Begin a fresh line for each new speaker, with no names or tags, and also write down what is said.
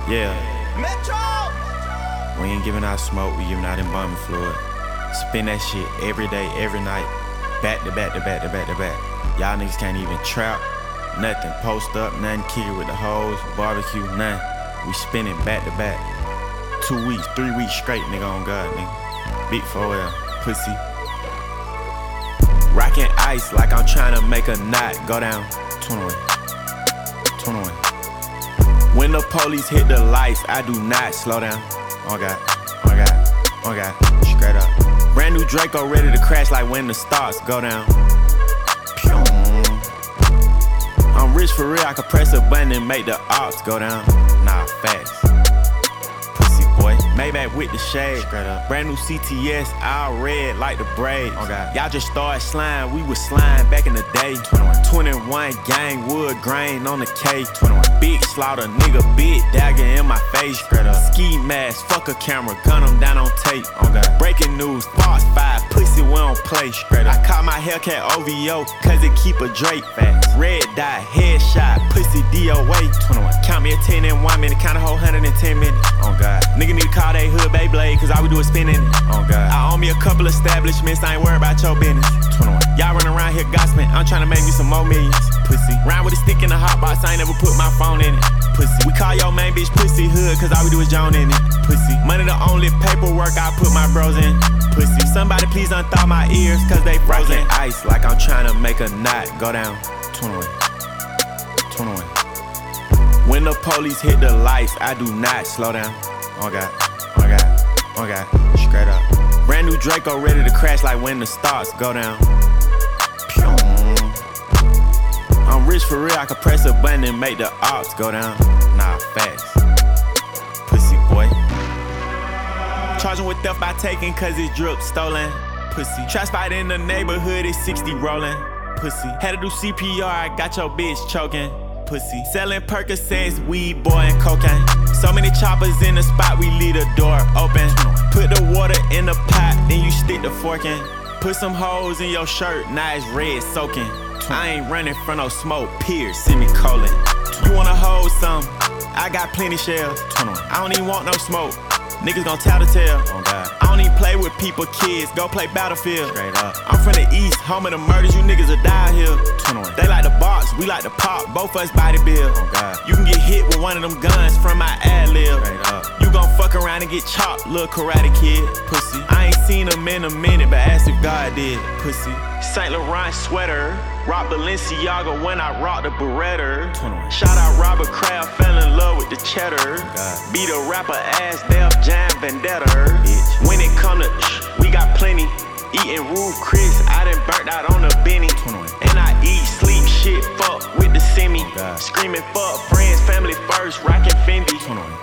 Yeah.
Metro!
We ain't giving out smoke, we giving out embalming fluid. Spin that shit every day, every night. Back to back to back to back to back. Y'all niggas can't even trap. Nothing. Post up, nothing. Kick it with the hoes. Barbecue, nothing. We spinning back to back. 2 weeks, 3 weeks straight, nigga, on God, nigga. Big 4L, pussy. Rockin' ice like I'm tryna make a knot go down. 21. When the police hit the lights, I do not slow down. Oh God, oh God, oh God, straight up. Brand new Draco ready to crash like when the stars go down. Pew. I'm rich for real, I can press a button and make the ops go down. Nah, facts. Pussy boy, Maybach with the shade. Straight up. Brand new CTS, all red like the braids. Oh God. Y'all just started slime, we was slime back in the day. 21 gang, wood grain on the K. 21 big slaughter, nigga, big dagger in my face. Straight up. Ski mask, fuck a camera, gun him down on tape. Oh God. Breaking news, Fox 5, pussy we don't play. Straight up. I caught my Hellcat OVO, cause it keep a Drake. Facts. Red dot, headshot, pussy DOA. 21. Count me a 10 in 1 minute, count a whole 100 in 10 minutes. Oh God. Nigga need to call they hood Beyblade, cause all we do is spinning it. Oh God. I own me a couple establishments, I ain't worried about your business. 21. Y'all run around here gossiping, I'm tryna make me some more millions. Pussy. Round with a stick in the hot box, I ain't never put my phone in it. Pussy. We call your main bitch pussy hood, cause all we do is Joan in it. Pussy. Money the only paperwork I put my bros in. Pussy. Somebody please unthaw my ears, cause they frozen. Rockin' ice like I'm tryna make a knot go down. 21. When the police hit the lights, I do not slow down. Oh God, oh God, oh God, straight up. Brand new Draco ready to crash like when the stars go down. Pew. I'm rich for real, I can press a button and make the ops go down. Nah, facts. Pussy boy. Charging with theft by taking cause it's drip stolen. Pussy. Trap spot in the neighborhood is 60 rolling. Pussy. Had to do CPR, I got your bitch choking. Pussy. Selling Percocets, weed, boy, and cocaine. So many choppers in the spot, we leave the door open. Put the water in the pot, then you stick the fork in. Put some holes in your shirt, now it's red soaking. I ain't running from no smoke, pierce, semicolon. You wanna hold some? I got plenty shells. I don't even want no smoke. Niggas gon' tell the tale. Oh God. I don't even play with people, kids. Go play Battlefield. Straight up. I'm from the east, home of the murders. You niggas will die here. 21. They like the box, we like the pop. Both us body build. Oh God. You can get hit with one of them guns from my ad lib. Straight up. You gon' fuck around and get chopped, little karate kid. Pussy. I ain't seen him in a minute, but ask if God did. Pussy. Saint Laurent sweater. Rock Balenciaga when I rock the Beretta. 21. Shout out Robert Kraft, fell in love with the cheddar. God. Beat a rapper ass, Def Jam Vendetta. Bitch. When it come to we got plenty. Eating Roof Chris, I done burnt out on the Benny. 21. And I eat, sleep, shit, fuck with the semi. God. Screaming fuck friends, family first, rockin' Fendi. 21.